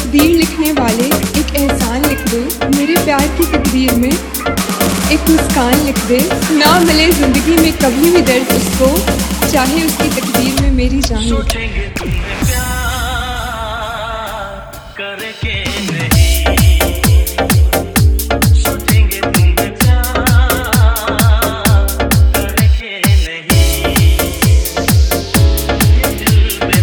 तकदीर लिखने वाले एक एहसान लिख दे, मेरे प्यार की तकदीर में एक मुस्कान लिख दे। ना मिले जिंदगी में कभी भी दर्द उसको, चाहे उसकी तकदीर में मेरी जान। सोचेंगे तुम्हें प्यार करके नहीं, सोचेंगे तुम्हें प्यार करके नहीं, ये दिल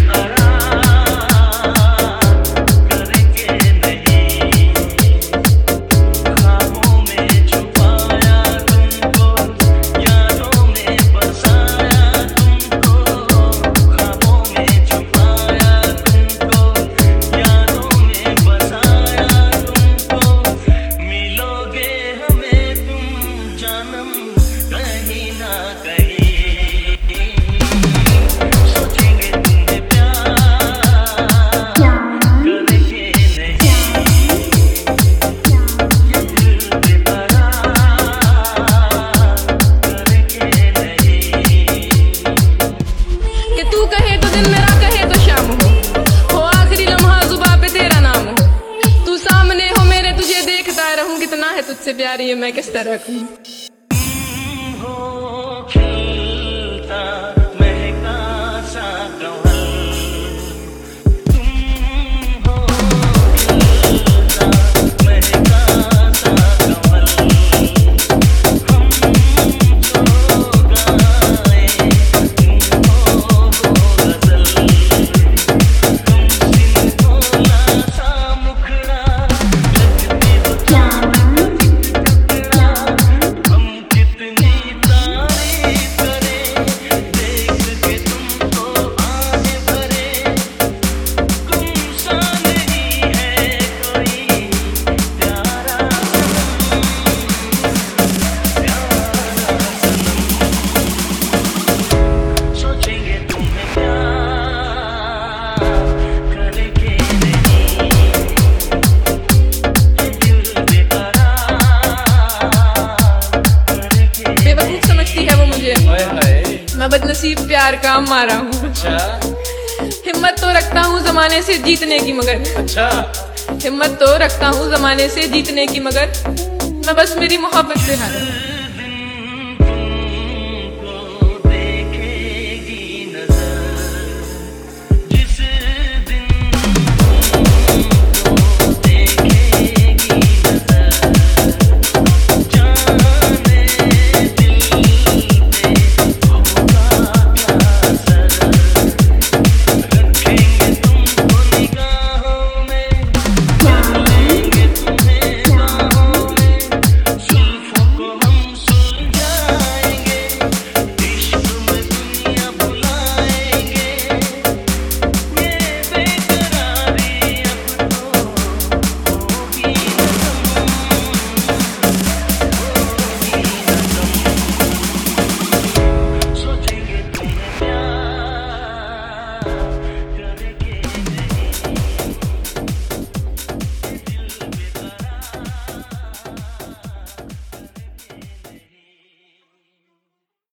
बेकरार करके नहीं, ख्वाबों में छुपाया तुमको, यादों में बसाया तुमको, ख्वाबों में छुपाया तुमको, यादों में बसाया तुमको, मिलोगे हमें तुम जन्म कहीं ना कहीं, सोचेंगे तुम्हें प्यार करके नहीं, ये दिल बेकरार करके नहीं। कि तू कहे तो दिन मेरा, कहे तो शाम हो आखिरी लम्हा जुबां पे तेरा नाम हो, तू सामने हो मेरे, तुझे देखता रहूं, कितना है तुझसे प्यार ये मैं किस तरह कहूं। हो खिलता महका सा कमल, तुम हो खिलता महका सा कमल, हम जो गाए तुम हो गजल, तुम सिंधोला सा मुखड़ा, लगते हो चांद का हम कितनी तारीफ करें, देख के तुमको आगे भरे, तुम सा नहीं है कोई प्यारा सनम, सोचेंगे तुम्हें प्यार करके नहीं, ये दिल बेकरार करके। बेवकूफ समझती है वो मुझे, हाय हाय। मैं बदनसीब प्यार का मारा हूँ। अच्छा हिम्मत तो रखता हूँ जमाने से जीतने की, मगर अच्छा हिम्मत तो रखता हूँ जमाने से जीतने की, मगर मैं बस मेरी मोहब्बत से हारा हूँ।